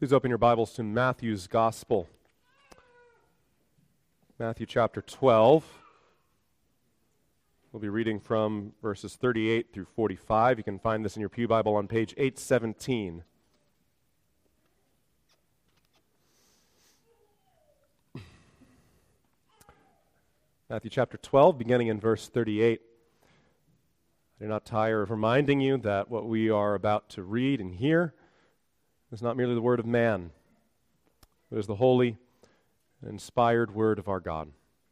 Please open your Bibles to Matthew's Gospel. Matthew chapter 12. We'll be reading from verses 38 through 45. You can find this in your Pew Bible on page 817. Matthew chapter 12, beginning in verse 38. I do not tire of reminding you that what we are about to read and hear is not merely the word of man, but is the holy and inspired word of our God.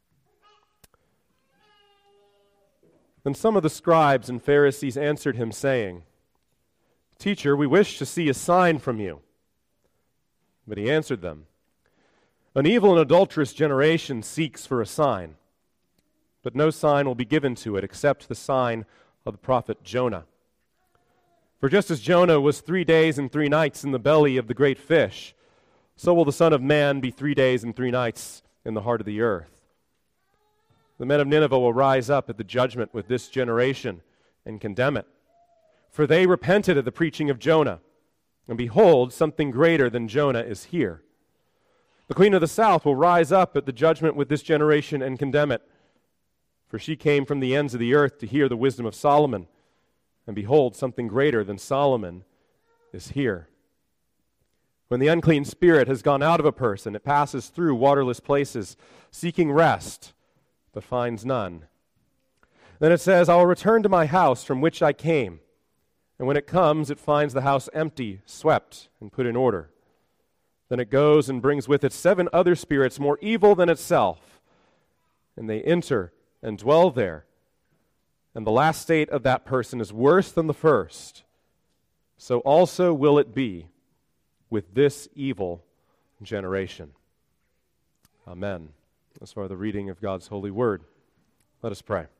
Then some of the scribes and Pharisees answered him, saying, "Teacher, we wish to see a sign from you." But he answered them, "An evil and adulterous generation seeks for a sign, but no sign will be given to it except the sign of the prophet Jonah. For just as Jonah was 3 days and 3 nights in the belly of the great fish, so will the Son of Man be 3 days and 3 nights in the heart of the earth. The men of Nineveh will rise up at the judgment with this generation and condemn it. For they repented at the preaching of Jonah, and behold, something greater than Jonah is here. The queen of the south will rise up at the judgment with this generation and condemn it. For she came from the ends of the earth to hear the wisdom of Solomon, and behold, something greater than Solomon is here. When the unclean spirit has gone out of a person, it passes through waterless places, seeking rest, but finds none. Then it says, I will return to my house from which I came. And when it comes, it finds the house empty, swept, and put in order. Then it goes and brings with it 7 other spirits more evil than itself, and they enter and dwell there. And the last state of that person is worse than the first. So also will it be with this evil generation." Amen. As far as the reading of God's holy word, let us pray.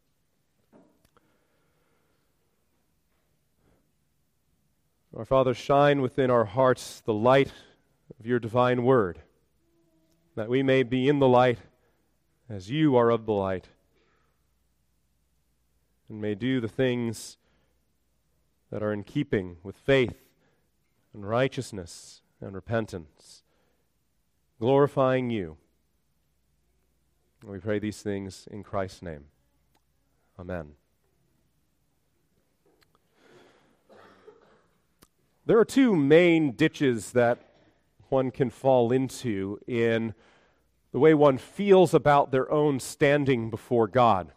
Our Father, shine within our hearts the light of your divine word, that we may be in the light as you are of the light, and may do the things that are in keeping with faith and righteousness and repentance, glorifying you. And we pray these things in Christ's name. Amen. There are 2 main ditches that one can fall into in the way one feels about their own standing before God.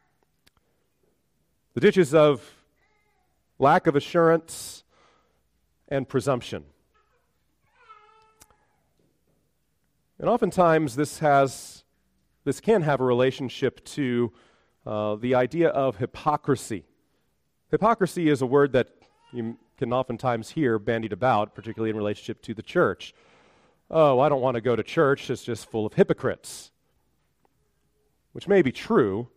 The ditches of lack of assurance and presumption. And oftentimes this can have a relationship to the idea of hypocrisy. Hypocrisy is a word that you can oftentimes hear bandied about, particularly in relationship to the church. Oh, I don't want to go to church, it's just full of hypocrites. Which may be true,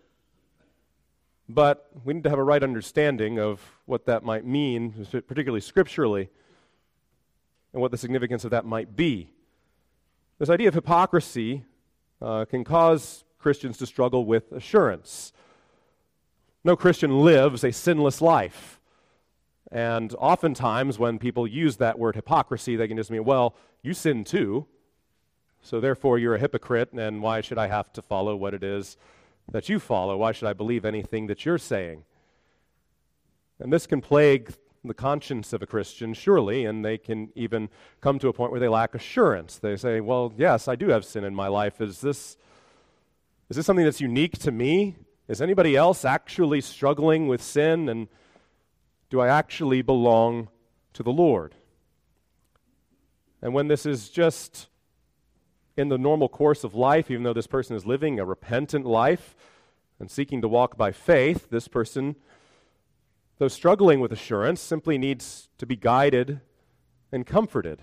but we need to have a right understanding of what that might mean, particularly scripturally, and what the significance of that might be. This idea of hypocrisy can cause Christians to struggle with assurance. No Christian lives a sinless life. And oftentimes when people use that word hypocrisy, they can just mean, well, you sin too, so therefore you're a hypocrite, and why should I have to follow what it is that you follow? Why should I believe anything that you're saying? And this can plague the conscience of a Christian, surely, and they can even come to a point where they lack assurance. They say, well, yes, I do have sin in my life. Is this something that's unique to me? Is anybody else actually struggling with sin? And do I actually belong to the Lord? And when this is just in the normal course of life, even though this person is living a repentant life and seeking to walk by faith, this person, though struggling with assurance, simply needs to be guided and comforted.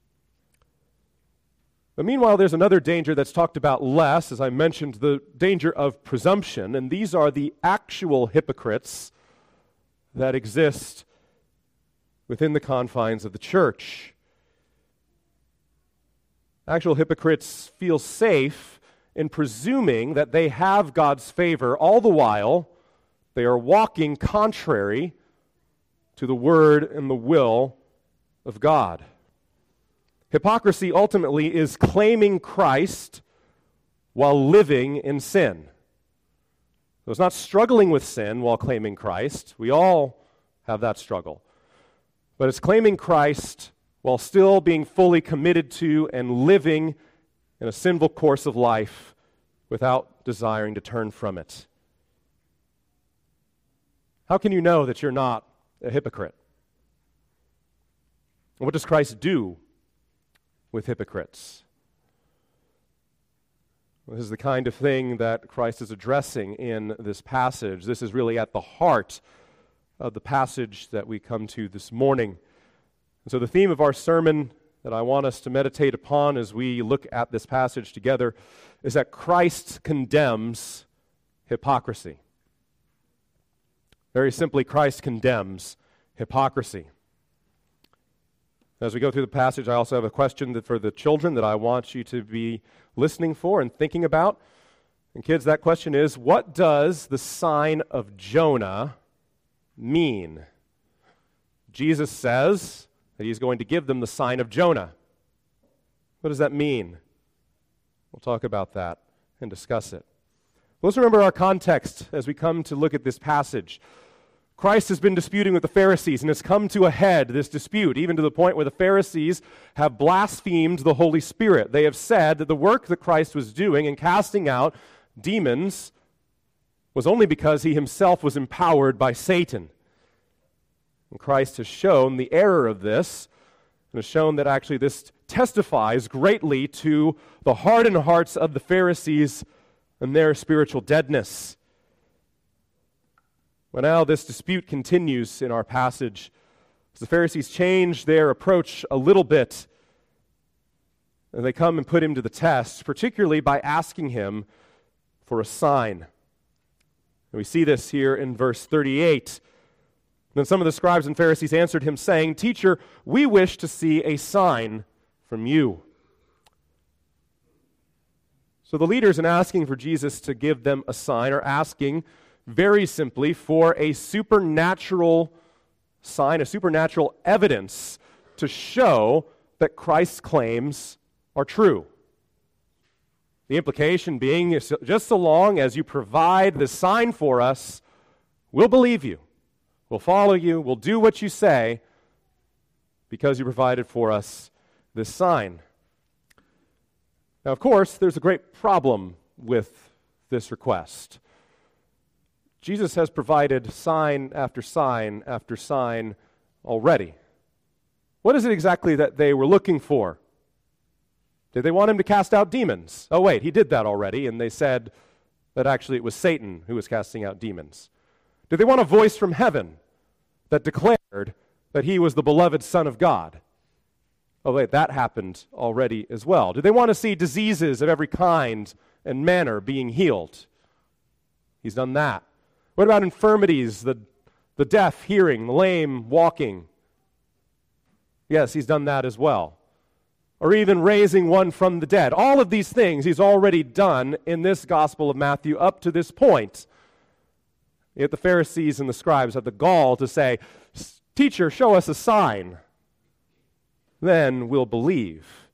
But meanwhile, there's another danger that's talked about less, as I mentioned, the danger of presumption, and these are the actual hypocrites that exist within the confines of the church. Actual hypocrites feel safe in presuming that they have God's favor all the while they are walking contrary to the word and the will of God. Hypocrisy ultimately is claiming Christ while living in sin. So it's not struggling with sin while claiming Christ. We all have that struggle. But it's claiming Christ while still being fully committed to and living in a sinful course of life without desiring to turn from it. How can you know that you're not a hypocrite? What does Christ do with hypocrites? This is the kind of thing that Christ is addressing in this passage. This is really at the heart of the passage that we come to this morning. And so the theme of our sermon that I want us to meditate upon as we look at this passage together is that Christ condemns hypocrisy. Very simply, Christ condemns hypocrisy. As we go through the passage, I also have a question for the children that I want you to be listening for and thinking about. And kids, that question is, what does the sign of Jonah mean? Jesus says that he's going to give them the sign of Jonah. What does that mean? We'll talk about that and discuss it. Let's remember our context as we come to look at this passage. Christ has been disputing with the Pharisees, and it's come to a head, this dispute, even to the point where the Pharisees have blasphemed the Holy Spirit. They have said that the work that Christ was doing in casting out demons was only because he himself was empowered by Satan. And Christ has shown the error of this, and has shown that actually this testifies greatly to the hardened hearts of the Pharisees and their spiritual deadness. Well, now this dispute continues in our passage as the Pharisees change their approach a little bit, and they come and put him to the test, particularly by asking him for a sign. And we see this here in verse 38. Then some of the scribes and Pharisees answered him, saying, "Teacher, we wish to see a sign from you." So the leaders, in asking for Jesus to give them a sign, are asking very simply for a supernatural sign, a supernatural evidence to show that Christ's claims are true. The implication being, just so long as you provide the sign for us, we'll believe you, we'll follow you, we'll do what you say, because you provided for us this sign. Now, of course, there's a great problem with this request. Jesus has provided sign after sign after sign already. What is it exactly that they were looking for? Did they want him to cast out demons? Oh wait, he did that already, and they said that actually it was Satan who was casting out demons. Did they want a voice from heaven that declared that he was the beloved Son of God? Oh wait, that happened already as well. Did they want to see diseases of every kind and manner being healed? He's done that. What about infirmities, the deaf hearing, the lame walking? Yes, he's done that as well. Or even raising one from the dead. All of these things he's already done in this Gospel of Matthew up to this point. Yet the Pharisees and the scribes have the gall to say, "Teacher, show us a sign. Then we'll believe."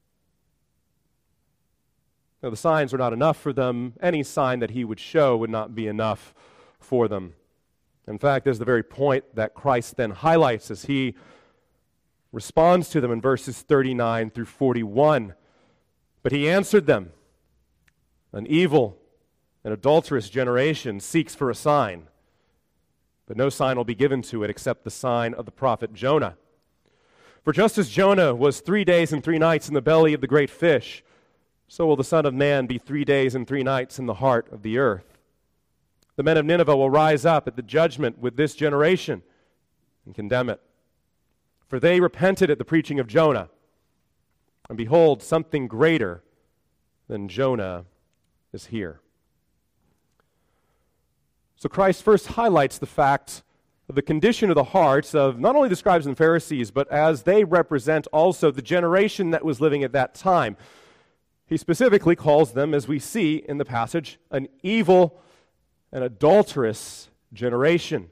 Now, the signs were not enough for them. Any sign that he would show would not be enough for them. In fact, there's the very point that Christ then highlights as he responds to them in verses 39 through 41. But he answered them, "An evil and adulterous generation seeks for a sign, but no sign will be given to it except the sign of the prophet Jonah. For just as Jonah was 3 days and 3 nights in the belly of the great fish, so will the Son of Man be 3 days and 3 nights in the heart of the earth. The men of Nineveh will rise up at the judgment with this generation and condemn it. For they repented at the preaching of Jonah, and behold, something greater than Jonah is here." So Christ first highlights the fact of the condition of the hearts of not only the scribes and Pharisees, but as they represent also the generation that was living at that time. He specifically calls them, as we see in the passage, an evil and adulterous generation.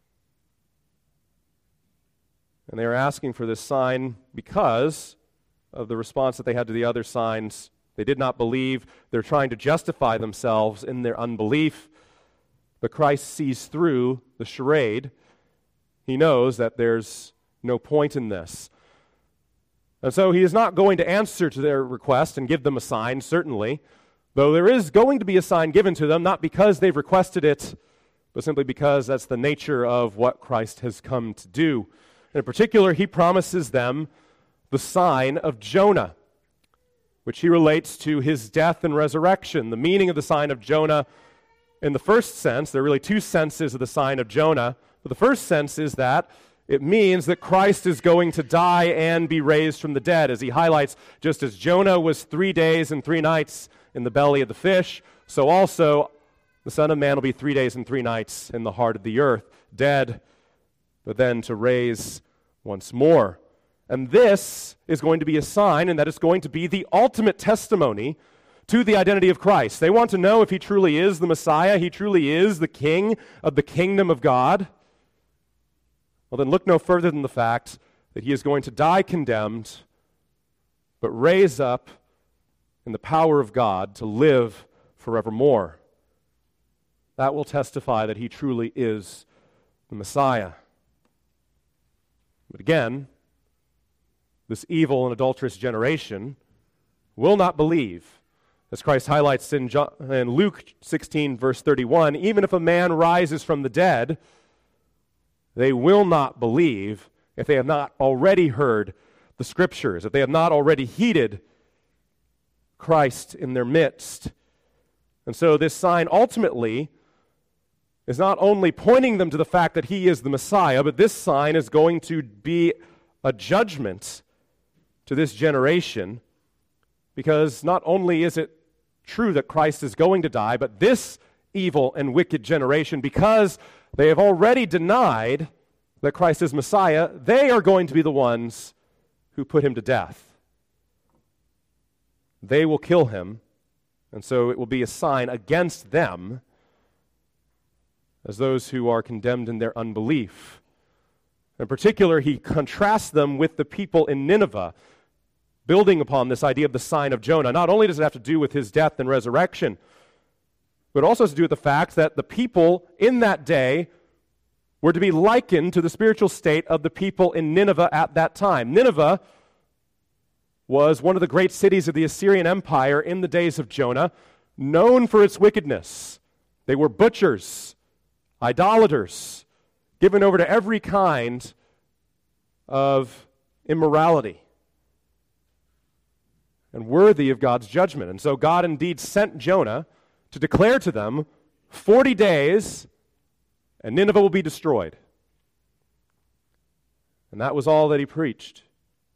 And they are asking for this sign because of the response that they had to the other signs. They did not believe. They're trying to justify themselves in their unbelief. But Christ sees through the charade. He knows that there's no point in this. And so he is not going to answer to their request and give them a sign, certainly, though there is going to be a sign given to them, not because they've requested it, but simply because that's the nature of what Christ has come to do. And in particular, he promises them the sign of Jonah, which he relates to his death and resurrection. The meaning of the sign of Jonah, in the first sense, there are really two senses of the sign of Jonah. But the first sense is that it means that Christ is going to die and be raised from the dead, as he highlights, just as Jonah was 3 days and 3 nights in the belly of the fish, so also the Son of Man will be 3 days and 3 nights in the heart of the earth, dead, but then to raise once more. And this is going to be a sign, and that is going to be the ultimate testimony to the identity of Christ. They want to know if he truly is the Messiah, he truly is the King of the kingdom of God. Well, then look no further than the fact that he is going to die condemned, but raise up in the power of God to live forevermore. That will testify that he truly is the Messiah. But again, this evil and adulterous generation will not believe. As Christ highlights in Luke 16, verse 31, even if a man rises from the dead, they will not believe if they have not already heard the Scriptures, if they have not already heeded Christ in their midst. And so this sign ultimately is not only pointing them to the fact that he is the Messiah, but this sign is going to be a judgment to this generation, because not only is it true that Christ is going to die, but this evil and wicked generation, because they have already denied that Christ is Messiah, they are going to be the ones who put him to death. They will kill him, and so it will be a sign against them as those who are condemned in their unbelief. In particular, he contrasts them with the people in Nineveh, building upon this idea of the sign of Jonah. Not only does it have to do with his death and resurrection, but also has to do with the fact that the people in that day were to be likened to the spiritual state of the people in Nineveh at that time. Nineveh was one of the great cities of the Assyrian Empire in the days of Jonah, known for its wickedness. They were butchers, idolaters, given over to every kind of immorality, and worthy of God's judgment. And so God indeed sent Jonah to declare to them 40 days and Nineveh will be destroyed. And that was all that he preached.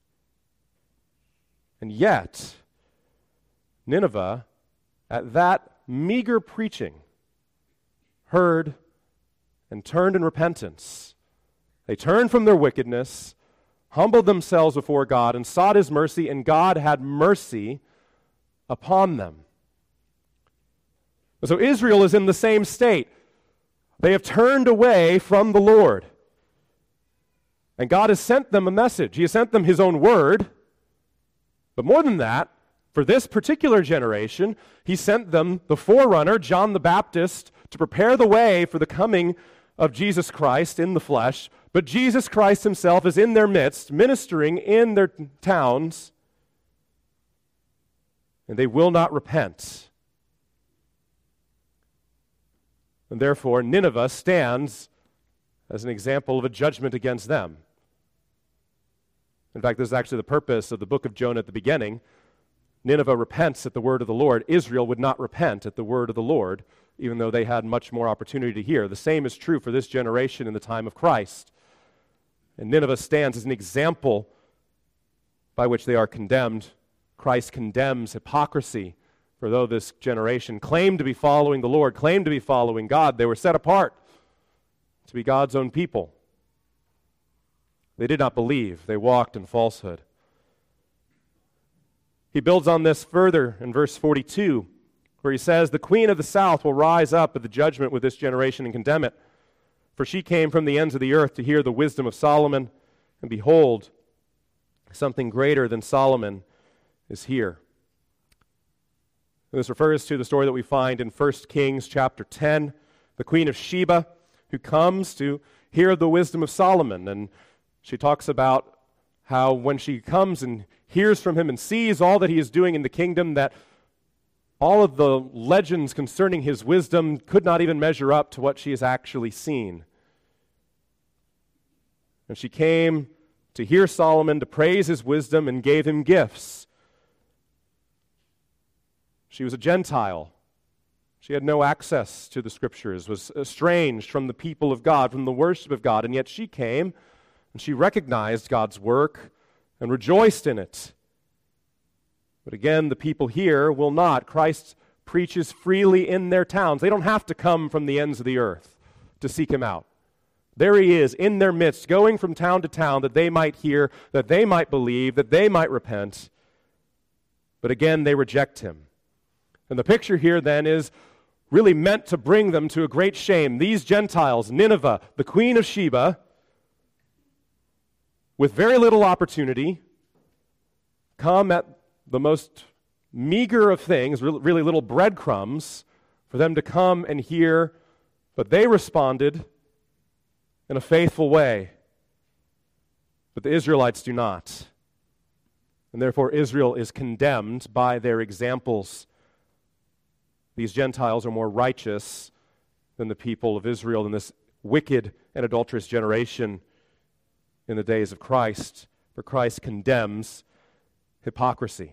And yet, Nineveh, at that meager preaching, heard and turned in repentance. They turned from their wickedness, humbled themselves before God, and sought his mercy, and God had mercy upon them. So Israel is in the same state. They have turned away from the Lord. And God has sent them a message. He has sent them his own word. But more than that, for this particular generation, he sent them the forerunner, John the Baptist, to prepare the way for the coming of Jesus Christ in the flesh. But Jesus Christ himself is in their midst, ministering in their towns, and they will not repent. And therefore, Nineveh stands as an example of a judgment against them. In fact, this is actually the purpose of the book of Jonah at the beginning. Nineveh repents at the word of the Lord. Israel would not repent at the word of the Lord, even though they had much more opportunity to hear. The same is true for this generation in the time of Christ. And Nineveh stands as an example by which they are condemned. Christ condemns hypocrisy. For though this generation claimed to be following the Lord, claimed to be following God, they were set apart to be God's own people. They did not believe. They walked in falsehood. He builds on this further in verse 42, where he says, "The queen of the south will rise up at the judgment with this generation and condemn it. For she came from the ends of the earth to hear the wisdom of Solomon, and behold, Something greater than Solomon is here. This refers to the story that we find in 1 Kings chapter 10, the Queen of Sheba, who comes to hear the wisdom of Solomon. And she talks about how when she comes and hears from him and sees all that he is doing in the kingdom, that all of the legends concerning his wisdom could not even measure up to what she has actually seen. And she came to hear Solomon, to praise his wisdom, and gave him gifts. She was a Gentile. She had no access to the Scriptures, was estranged from the people of God, from the worship of God, and yet she came and she recognized God's work and rejoiced in it. But again, the people here will not. Christ preaches freely in their towns. They don't have to come from the ends of the earth to seek him out. There he is in their midst, going from town to town, that they might hear, that they might believe, that they might repent. But again, they reject him. And the picture here then is really meant to bring them to a great shame. These Gentiles, Nineveh, the Queen of Sheba, with very little opportunity, come at the most meager of things, really little breadcrumbs, for them to come and hear, but they responded in a faithful way. But the Israelites do not. And therefore Israel is condemned by their examples. These Gentiles are more righteous than the people of Israel in this wicked and adulterous generation in the days of Christ, for Christ condemns hypocrisy.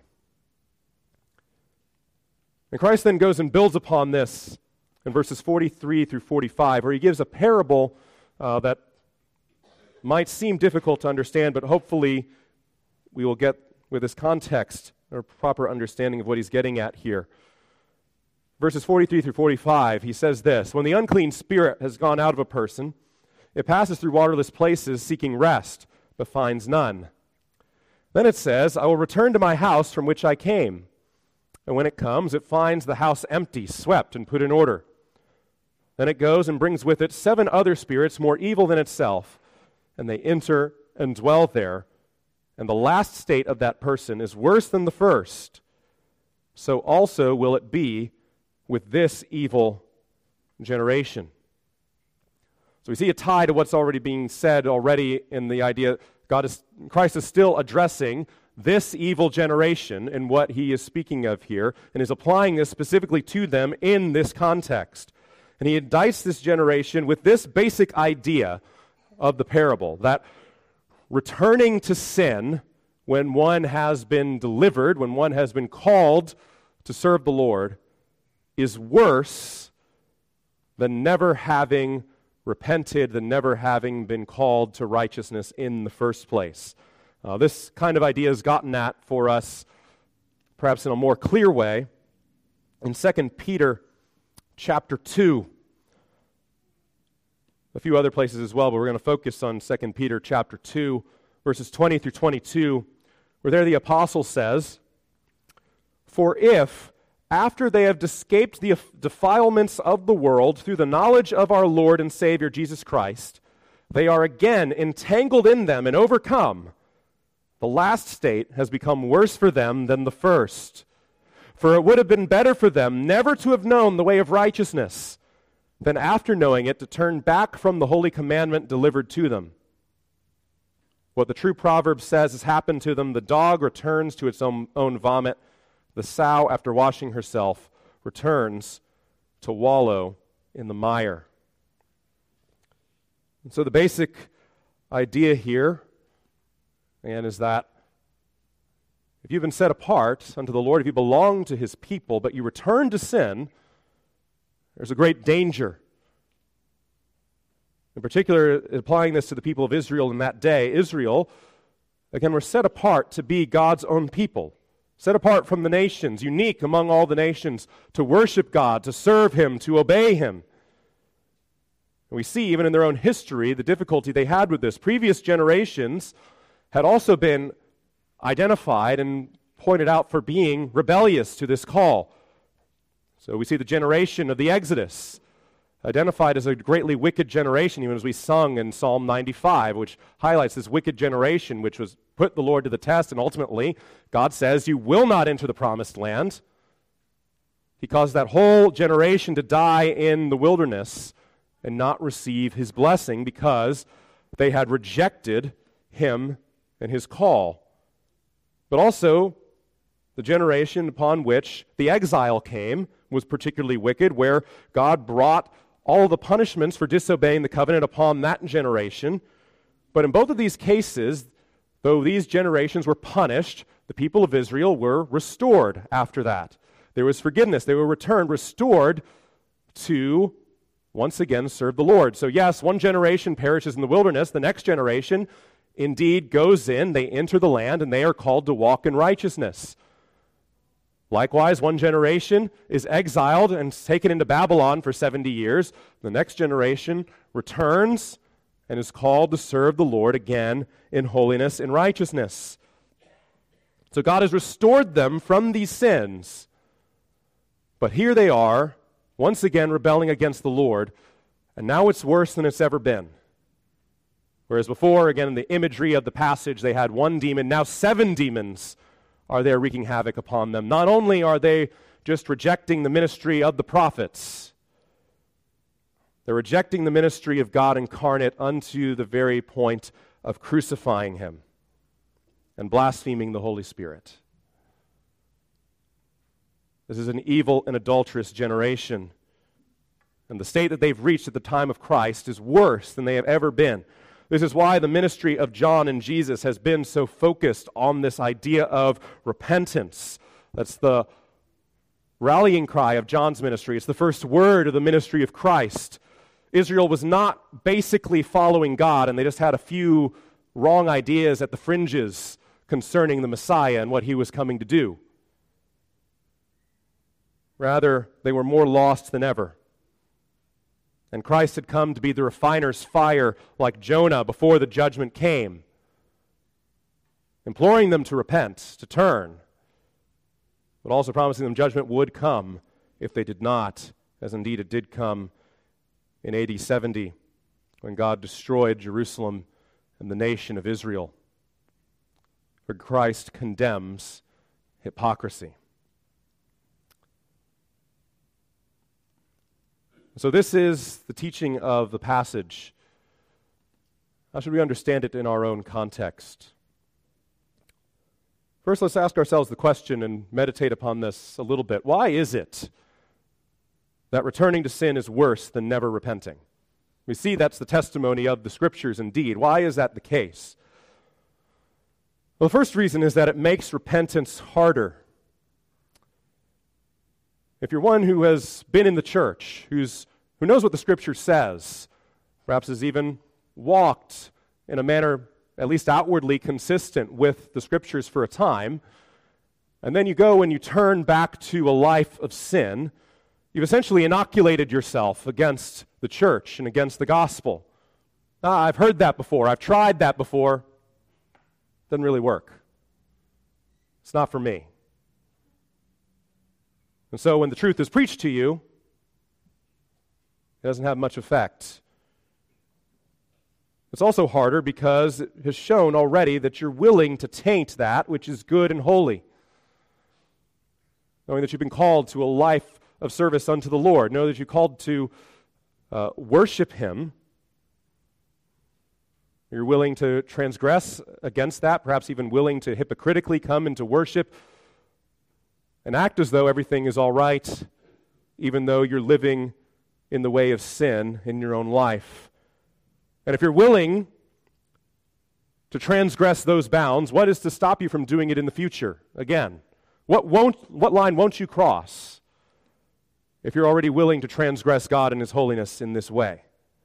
And Christ then goes and builds upon this in verses 43 through 45, where he gives a parable that might seem difficult to understand, but hopefully we will get, with this context, a proper understanding of what he's getting at here. Verses 43 through 45, he says this: "When the unclean spirit has gone out of a person, it passes through waterless places seeking rest, but finds none. Then it says, 'I will return to my house from which I came.' And when it comes, it finds the house empty, swept, and put in order. Then it goes and brings with it 7 other spirits more evil than itself, and they enter and dwell there. And the last state of that person is worse than the first. So also will it be with this evil generation." So we see a tie to what's already being said already in the idea Christ is still addressing this evil generation in what he is speaking of here, and is applying this specifically to them in this context. And he indicts this generation with this basic idea of the parable, that returning to sin when one has been delivered, when one has been called to serve the Lord, is worse than never having repented, than never having been called to righteousness in the first place. This kind of idea is gotten at for us, perhaps in a more clear way, in 2 Peter chapter 2. A few other places as well, but we're going to focus on 2 Peter chapter 2, verses 20 through 22, where there the apostle says, "For if, after they have escaped the defilements of the world through the knowledge of our Lord and Savior Jesus Christ, they are again entangled in them and overcome, the last state has become worse for them than the first. For it would have been better for them never to have known the way of righteousness than after knowing it to turn back from the holy commandment delivered to them. What the true proverb says has happened to them: the dog returns to its own vomit. The sow, after washing herself, returns to wallow in the mire." And so the basic idea here, again, is that if you've been set apart unto the Lord, if you belong to his people, but you return to sin, there's a great danger. In particular, applying this to the people of Israel in that day, Israel, again, were set apart to be God's own people. Set apart from the nations, unique among all the nations, to worship God, to serve him, to obey him. And we see even in their own history the difficulty they had with this. Previous generations had also been identified and pointed out for being rebellious to this call. So we see the generation of the Exodus, identified as a greatly wicked generation, even as we sung in Psalm 95, which highlights this wicked generation which was put the Lord to the test, and ultimately God says, you will not enter the promised land. He caused that whole generation to die in the wilderness and not receive his blessing because they had rejected him and his call. But also, the generation upon which the exile came was particularly wicked, where God brought all the punishments for disobeying the covenant upon that generation. But in both of these cases, though these generations were punished, the people of Israel were restored after that. There was forgiveness. They were returned, restored to once again serve the Lord. So yes, one generation perishes in the wilderness. The next generation indeed goes in, they enter the land, and they are called to walk in righteousness. Likewise, one generation is exiled and taken into Babylon for 70 years. The next generation returns and is called to serve the Lord again in holiness and righteousness. So God has restored them from these sins. But here they are, once again rebelling against the Lord, and now it's worse than it's ever been. Whereas before, again, in the imagery of the passage, they had one demon, now 7 demons are there wreaking havoc upon them. Not only are they just rejecting the ministry of the prophets, they're rejecting the ministry of God incarnate unto the very point of crucifying him and blaspheming the Holy Spirit. This is an evil and adulterous generation. And the state that they've reached at the time of Christ is worse than they have ever been. This is why the ministry of John and Jesus has been so focused on this idea of repentance. That's the rallying cry of John's ministry. It's the first word of the ministry of Christ. Israel was not basically following God, and they just had a few wrong ideas at the fringes concerning the Messiah and what he was coming to do. Rather, they were more lost than ever. And Christ had come to be the refiner's fire like Jonah before the judgment came, imploring them to repent, to turn, but also promising them judgment would come if they did not, as indeed it did come in AD 70 when God destroyed Jerusalem and the nation of Israel. For Christ condemns hypocrisy. So this is the teaching of the passage. How should we understand it in our own context? First, let's ask ourselves the question and meditate upon this a little bit. Why is it that returning to sin is worse than never repenting? We see that's the testimony of the Scriptures indeed. Why is that the case? Well, the first reason is that it makes repentance harder. If you're one who has been in the church, who knows what the Scripture says, perhaps has even walked in a manner at least outwardly consistent with the Scriptures for a time, and then you go and you turn back to a life of sin, you've essentially inoculated yourself against the church and against the gospel. I've heard that before. I've tried that before. Doesn't really work. It's not for me. And so when the truth is preached to you, it doesn't have much effect. It's also harder because it has shown already that you're willing to taint that which is good and holy. Knowing that you've been called to a life of service unto the Lord. Know that you're called to worship Him. You're willing to transgress against that, perhaps even willing to hypocritically come into worship and act as though everything is all right, even though you're living in the way of sin in your own life. And if you're willing to transgress those bounds, what is to stop you from doing it in the future? Again, what line won't you cross if you're already willing to transgress God and His holiness in this way?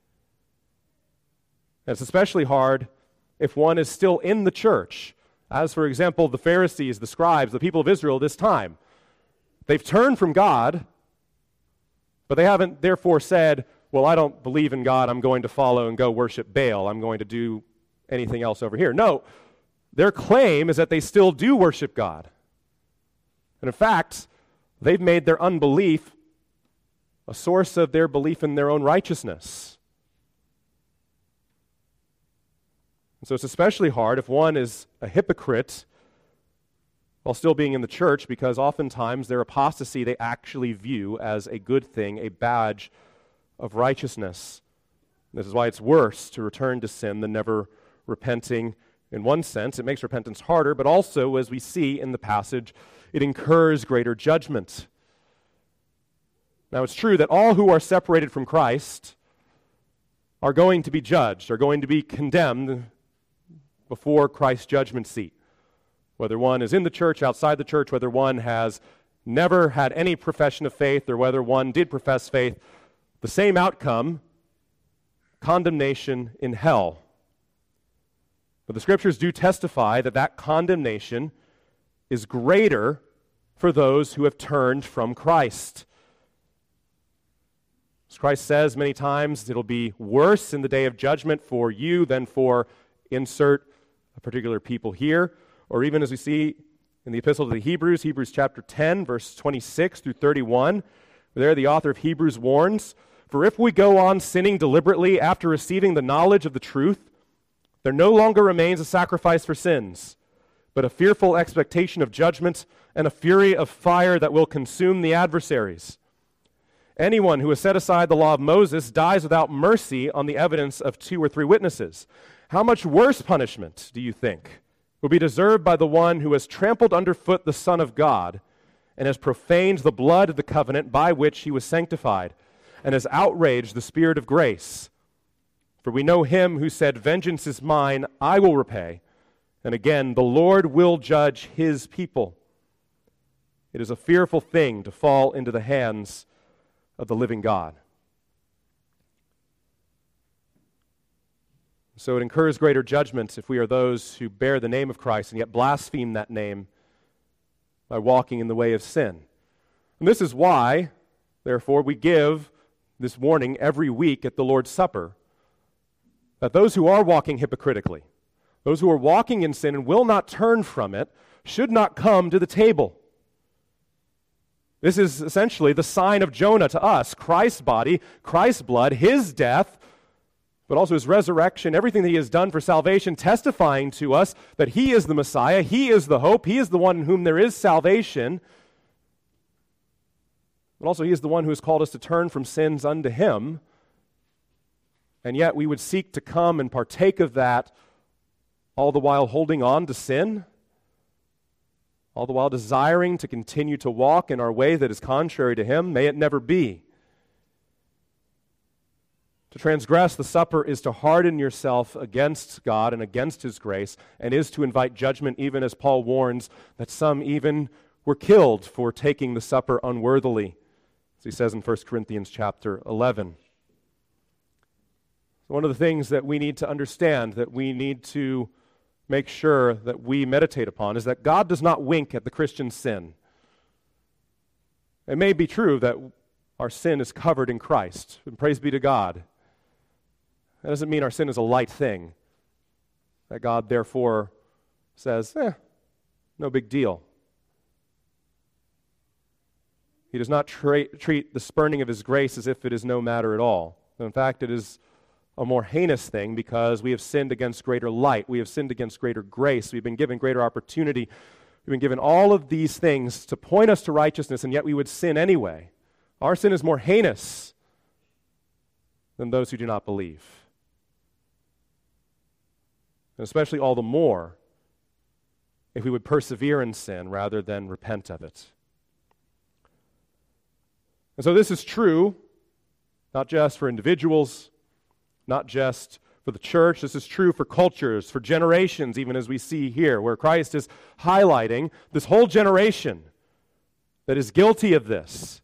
And it's especially hard if one is still in the church, as, for example, the Pharisees, the scribes, the people of Israel this time. They've turned from God, but they haven't therefore said, well, I don't believe in God, I'm going to follow and go worship Baal, I'm going to do anything else over here. No, their claim is that they still do worship God. And in fact, they've made their unbelief a source of their belief in their own righteousness. And so it's especially hard if one is a hypocrite while still being in the church, because oftentimes their apostasy they actually view as a good thing, a badge of righteousness. This is why it's worse to return to sin than never repenting. In one sense, it makes repentance harder, but also, as we see in the passage, it incurs greater judgment. Now, it's true that all who are separated from Christ are going to be judged, are going to be condemned before Christ's judgment seat. Whether one is in the church, outside the church, whether one has never had any profession of faith, or whether one did profess faith, the same outcome, condemnation in hell. But the Scriptures do testify that that condemnation is greater for those who have turned from Christ. As Christ says many times, it'll be worse in the day of judgment for you than for insert a particular people here. Or even as we see in the Epistle to the Hebrews, Hebrews chapter 10, verse 26 through 31, there the author of Hebrews warns, "For if we go on sinning deliberately after receiving the knowledge of the truth, there no longer remains a sacrifice for sins, but a fearful expectation of judgment and a fury of fire that will consume the adversaries. Anyone who has set aside the law of Moses dies without mercy on the evidence of 2 or 3 witnesses. How much worse punishment, do you think, will be deserved by the one who has trampled underfoot the Son of God and has profaned the blood of the covenant by which he was sanctified and has outraged the Spirit of grace? For we know him who said, 'Vengeance is mine, I will repay.' And again, 'The Lord will judge his people.' It is a fearful thing to fall into the hands of the living God." So it incurs greater judgment if we are those who bear the name of Christ and yet blaspheme that name by walking in the way of sin. And this is why, therefore, we give this warning every week at the Lord's Supper, that those who are walking hypocritically, those who are walking in sin and will not turn from it, should not come to the table. This is essentially the sign of Jonah to us: Christ's body, Christ's blood, his death, but also his resurrection, everything that he has done for salvation, testifying to us that he is the Messiah, he is the hope, he is the one in whom there is salvation, but also he is the one who has called us to turn from sins unto him. And yet we would seek to come and partake of that, all the while holding on to sin, all the while desiring to continue to walk in our way that is contrary to him. May it never be. To transgress the supper is to harden yourself against God and against his grace, and is to invite judgment, even as Paul warns that some even were killed for taking the supper unworthily, as he says in 1 Corinthians chapter 11. One of the things that we need to understand, that we need to make sure that we meditate upon, is that God does not wink at the Christian's sin. It may be true that our sin is covered in Christ, and praise be to God. That doesn't mean our sin is a light thing, that God therefore says, no big deal. He does not treat the spurning of his grace as if it is no matter at all. In fact, it is a more heinous thing, because we have sinned against greater light. We have sinned against greater grace. We've been given greater opportunity. We've been given all of these things to point us to righteousness, and yet we would sin anyway. Our sin is more heinous than those who do not believe. And especially all the more if we would persevere in sin rather than repent of it. And so this is true, not just for individuals, not just for the church. This is true for cultures, for generations, even as we see here, where Christ is highlighting this whole generation that is guilty of this.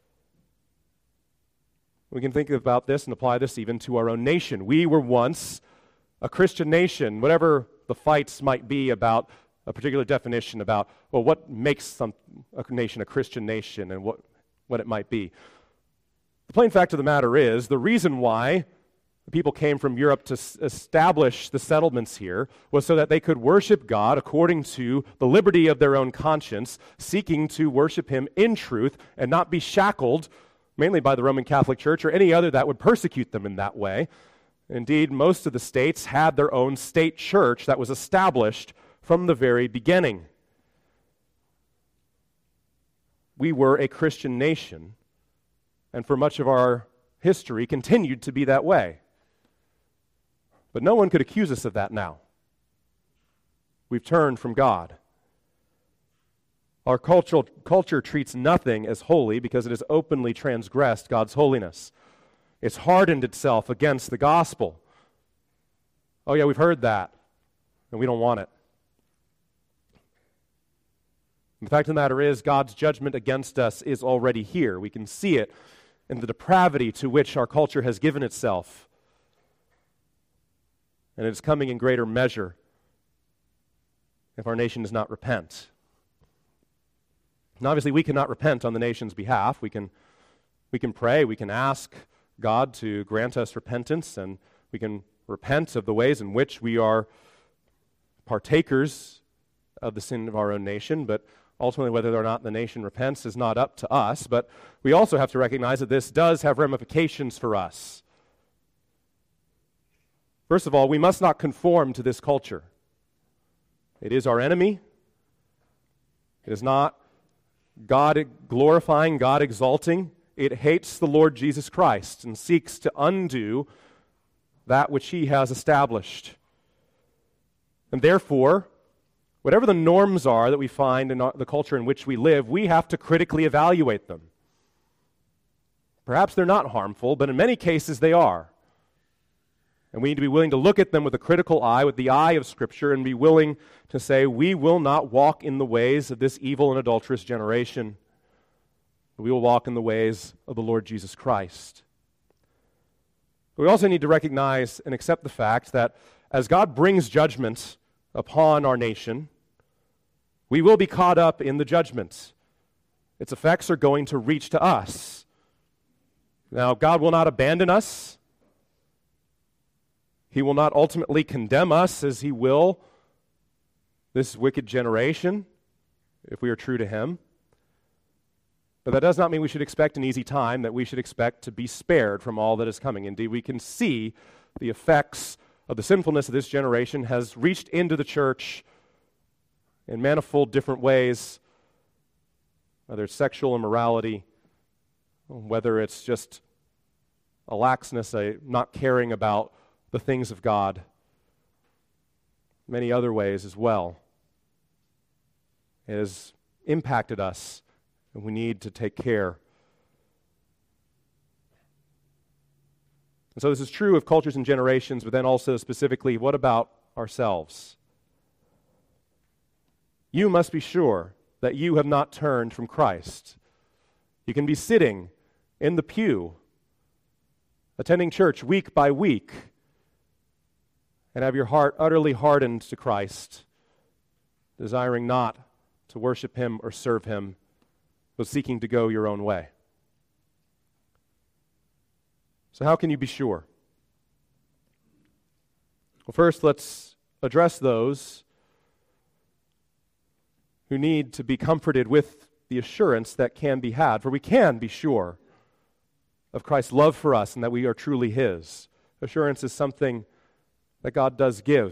We can think about this and apply this even to our own nation. We were once a Christian nation, whatever the fights might be about a particular definition about, well, what makes a nation a Christian nation and what it might be. The plain fact of the matter is, the reason why the people came from Europe to establish the settlements here was so that they could worship God according to the liberty of their own conscience, seeking to worship him in truth and not be shackled mainly by the Roman Catholic Church or any other that would persecute them in that way. Indeed, most of the states had their own state church that was established from the very beginning. We were a Christian nation, and for much of our history continued to be that way. But no one could accuse us of that now. We've turned from God. Our culture treats nothing as holy because it has openly transgressed God's holiness. It's hardened itself against the gospel. Oh yeah, we've heard that, and we don't want it. The fact of the matter is, God's judgment against us is already here. We can see it in the depravity to which our culture has given itself. And it is coming in greater measure if our nation does not repent. And obviously, we cannot repent on the nation's behalf. We can pray, we can ask God to grant us repentance, and we can repent of the ways in which we are partakers of the sin of our own nation, but ultimately whether or not the nation repents is not up to us. But we also have to recognize that this does have ramifications for us. First of all, we must not conform to this culture. It is our enemy. It is not God glorifying, God exalting. It hates the Lord Jesus Christ and seeks to undo that which he has established. And therefore, whatever the norms are that we find in the culture in which we live, we have to critically evaluate them. Perhaps they're not harmful, but in many cases they are. And we need to be willing to look at them with a critical eye, with the eye of Scripture, and be willing to say, we will not walk in the ways of this evil and adulterous generation. We will walk in the ways of the Lord Jesus Christ. But we also need to recognize and accept the fact that as God brings judgment upon our nation, we will be caught up in the judgment. Its effects are going to reach to us. Now, God will not abandon us. He will not ultimately condemn us as he will this wicked generation if we are true to him. But that does not mean we should expect an easy time, that we should expect to be spared from all that is coming. Indeed, we can see the effects of the sinfulness of this generation has reached into the church in manifold different ways, whether it's sexual immorality, whether it's just a laxness, a not caring about the things of God, many other ways as well. It has impacted us, and we need to take care. And so this is true of cultures and generations, but then also specifically, what about ourselves? You must be sure that you have not turned from Christ. You can be sitting in the pew, attending church week by week, and have your heart utterly hardened to Christ, desiring not to worship him or serve him, but seeking to go your own way. So how can you be sure? Well, first, let's address those who need to be comforted with the assurance that can be had, for we can be sure of Christ's love for us and that we are truly his. Assurance is something that God does give.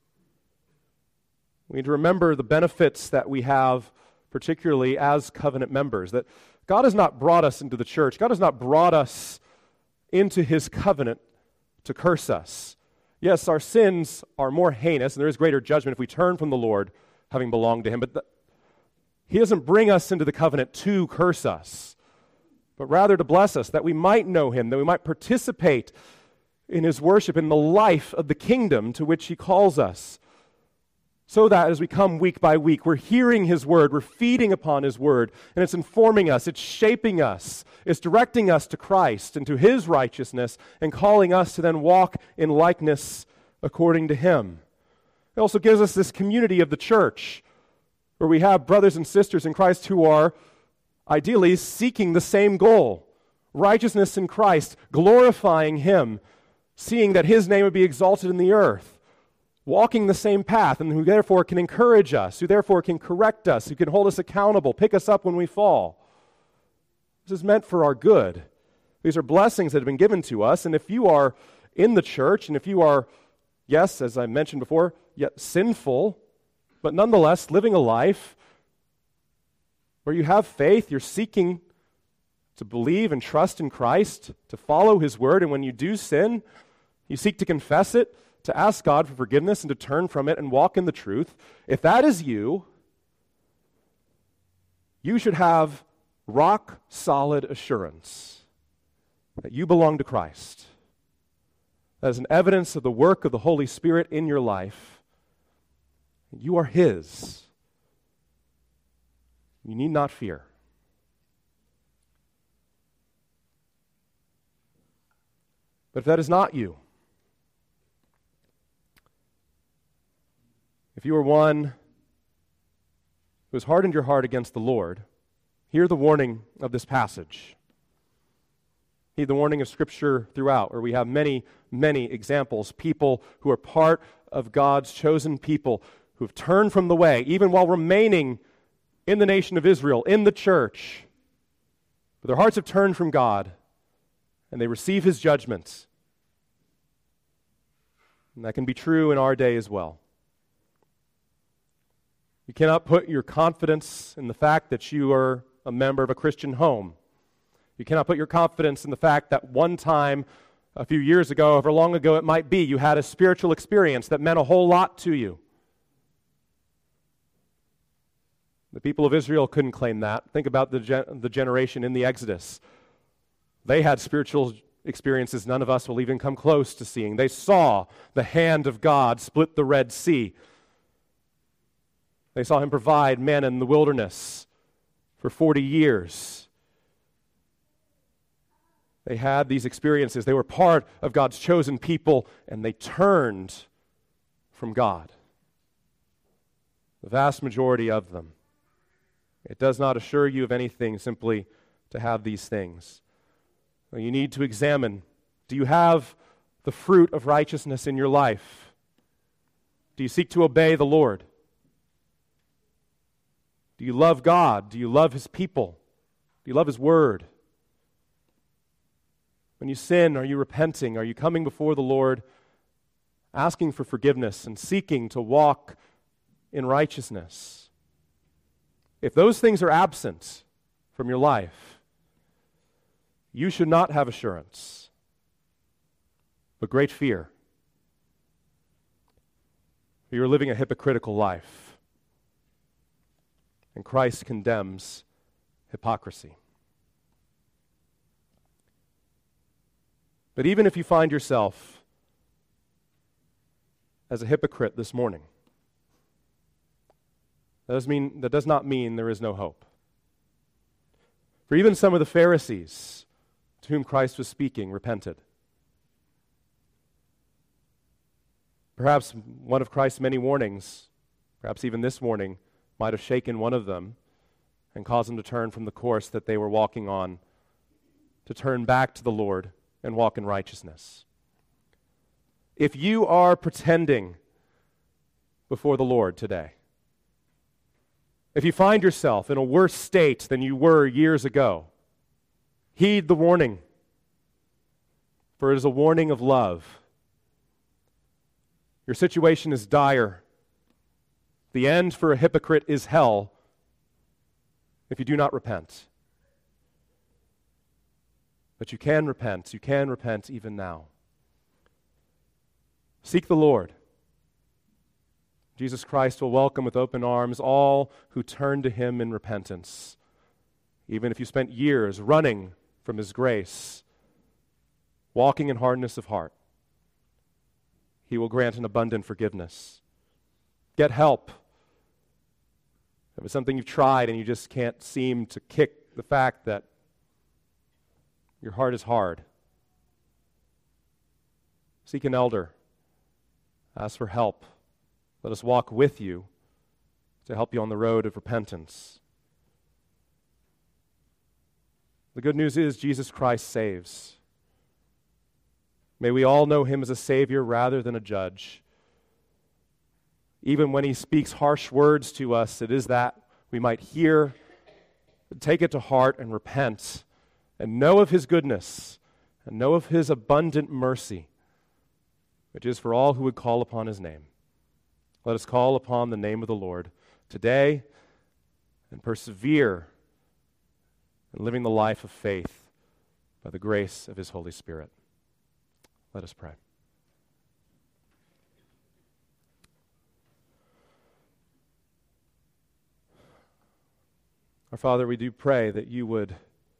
We need to remember the benefits that we have, particularly as covenant members, that God has not brought us into the church. God has not brought us into his covenant to curse us. Yes, our sins are more heinous, and there is greater judgment if we turn from the Lord, having belonged to him, but he doesn't bring us into the covenant to curse us, but rather to bless us, that we might know him, that we might participate in his worship, in the life of the kingdom to which he calls us, so that as we come week by week, we're hearing his word, we're feeding upon his word, and it's informing us, it's shaping us, it's directing us to Christ and to his righteousness, and calling us to then walk in likeness according to him. It also gives us this community of the church, where we have brothers and sisters in Christ who are ideally seeking the same goal, righteousness in Christ, glorifying him, seeing that his name would be exalted in the earth, walking the same path, and who therefore can encourage us, who therefore can correct us, who can hold us accountable, pick us up when we fall. This is meant for our good. These are blessings that have been given to us, and if you are in the church, and if you are, yes, as I mentioned before, yet sinful, but nonetheless living a life where you have faith, you're seeking to believe and trust in Christ, to follow His word, and when you do sin, you seek to confess it, to ask God for forgiveness, and to turn from it and walk in the truth. If that is you, you should have rock-solid assurance that you belong to Christ. That is an evidence of the work of the Holy Spirit in your life. You are His. You need not fear. But if that is not you, if you are one who has hardened your heart against the Lord, hear the warning of this passage. Heed the warning of Scripture throughout, where we have many, many examples, people who are part of God's chosen people who have turned from the way, even while remaining in the nation of Israel, in the church. But their hearts have turned from God, and they receive His judgments. And that can be true in our day as well. You cannot put your confidence in the fact that you are a member of a Christian home. You cannot put your confidence in the fact that one time, a few years ago, however long ago it might be, you had a spiritual experience that meant a whole lot to you. The people of Israel couldn't claim that. Think about the generation in the Exodus. They had spiritual experiences none of us will even come close to seeing. They saw the hand of God split the Red Sea. They saw Him provide manna in the wilderness for 40 years. They had these experiences. They were part of God's chosen people, and they turned from God. The vast majority of them. It does not assure you of anything simply to have these things. You need to examine, do you have the fruit of righteousness in your life? Do you seek to obey the Lord? Do you love God? Do you love His people? Do you love His word? When you sin, are you repenting? Are you coming before the Lord, asking for forgiveness and seeking to walk in righteousness? If those things are absent from your life, you should not have assurance, but great fear. You are living a hypocritical life, and Christ condemns hypocrisy. But even if you find yourself as a hypocrite this morning, that does not mean there is no hope. For even some of the Pharisees to whom Christ was speaking repented. Perhaps one of Christ's many warnings, perhaps even this warning, might have shaken one of them and caused them to turn from the course that they were walking on, to turn back to the Lord and walk in righteousness. If you are pretending before the Lord today, if you find yourself in a worse state than you were years ago, heed the warning, for it is a warning of love. Your situation is dire. The end for a hypocrite is hell if you do not repent. But you can repent even now. Seek the Lord. Jesus Christ will welcome with open arms all who turn to Him in repentance. Even if you spent years running from His grace, walking in hardness of heart, He will grant an abundant forgiveness. Get help. If it's something you've tried and you just can't seem to kick the fact that your heart is hard, seek an elder. Ask for help. Let us walk with you to help you on the road of repentance. The good news is Jesus Christ saves. May we all know Him as a Savior rather than a judge. Even when He speaks harsh words to us, it is that we might hear, take it to heart, and repent, and know of his goodness, and know of his abundant mercy, which is for all who would call upon his name. Let us call upon the name of the Lord today and persevere in living the life of faith by the grace of his Holy Spirit. Let us pray. Our Father, we do pray that you would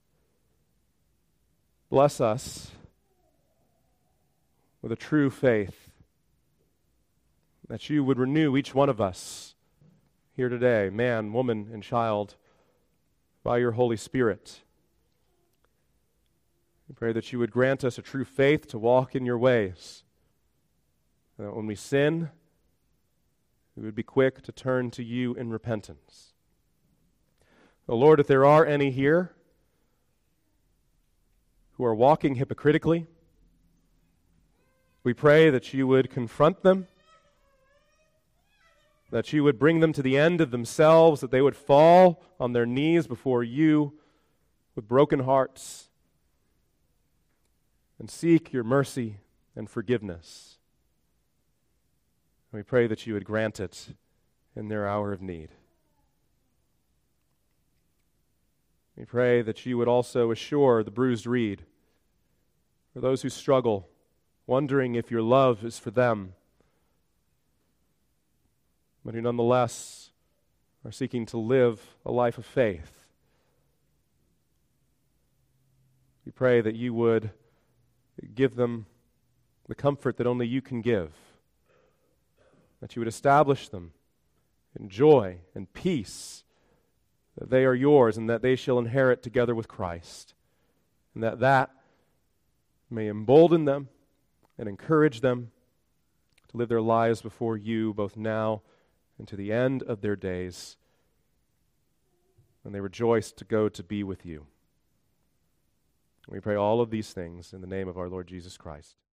bless us with a true faith, that you would renew each one of us here today, man, woman, and child, by your Holy Spirit. We pray that you would grant us a true faith to walk in your ways, that when we sin, we would be quick to turn to you in repentance. Oh Lord, if there are any here who are walking hypocritically, we pray that you would confront them, that you would bring them to the end of themselves, that they would fall on their knees before you with broken hearts and seek your mercy and forgiveness. And we pray that you would grant it in their hour of need. We pray that you would also assure the bruised reed, for those who struggle, wondering if your love is for them, but who nonetheless are seeking to live a life of faith. We pray that you would give them the comfort that only you can give, that you would establish them in joy and peace, that they are yours and that they shall inherit together with Christ, and that may embolden them and encourage them to live their lives before you both now and to the end of their days, when they rejoice to go to be with you. We pray all of these things in the name of our Lord Jesus Christ.